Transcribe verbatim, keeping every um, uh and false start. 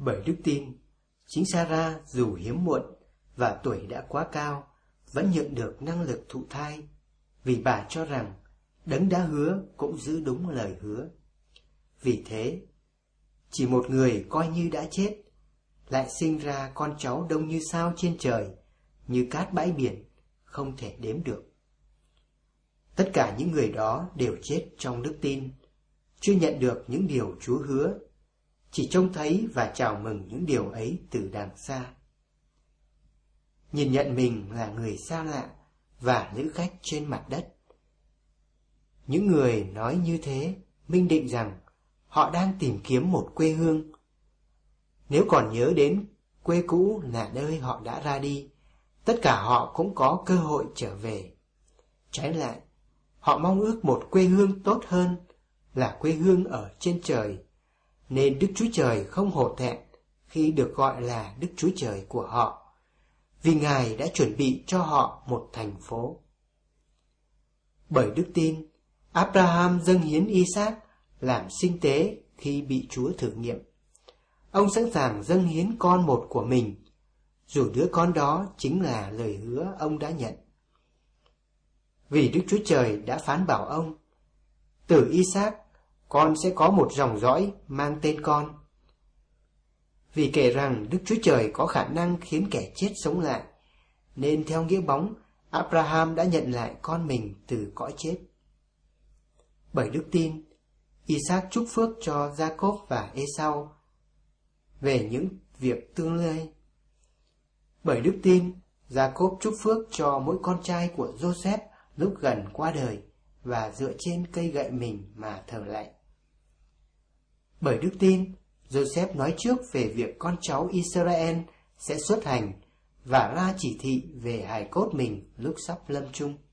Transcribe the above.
Bởi đức tin, chính Sarah dù hiếm muộn và tuổi đã quá cao, vẫn nhận được năng lực thụ thai, vì bà cho rằng Đấng đã hứa cũng giữ đúng lời hứa. Vì thế, chỉ một người coi như đã chết, lại sinh ra con cháu đông như sao trên trời, như cát bãi biển, không thể đếm được. Tất cả những người đó đều chết trong đức tin, chưa nhận được những điều Chúa hứa, chỉ trông thấy và chào mừng những điều ấy từ đằng xa. Nhìn nhận mình là người xa lạ và lữ khách trên mặt đất. Những người nói như thế minh định rằng họ đang tìm kiếm một quê hương. Nếu còn nhớ đến quê cũ là nơi họ đã ra đi, tất cả họ cũng có cơ hội trở về. Trái lại, họ mong ước một quê hương tốt hơn, là quê hương ở trên trời, nên Đức Chúa Trời không hổ thẹn khi được gọi là Đức Chúa Trời của họ, vì Ngài đã chuẩn bị cho họ một thành phố. Bởi đức tin, Abraham dâng hiến Isaac làm sinh tế khi bị Chúa thử nghiệm. Ông sẵn sàng dâng hiến con một của mình, dù đứa con đó chính là lời hứa ông đã nhận. Vì Đức Chúa Trời đã phán bảo ông, từ Isaac con sẽ có một dòng dõi mang tên con. Vì kể rằng Đức Chúa Trời có khả năng khiến kẻ chết sống lại, nên theo nghĩa bóng, Abraham đã nhận lại con mình từ cõi chết. Bởi đức tin, Isaac chúc phước cho Jacob và Esau về những việc tương lai. Bởi đức tin, Jacob chúc phước cho mỗi con trai của Joseph lúc gần qua đời và dựa trên cây gậy mình mà thờ lạy. Bởi đức tin, Joseph nói trước về việc con cháu Israel sẽ xuất hành và ra chỉ thị về hài cốt mình lúc sắp lâm chung.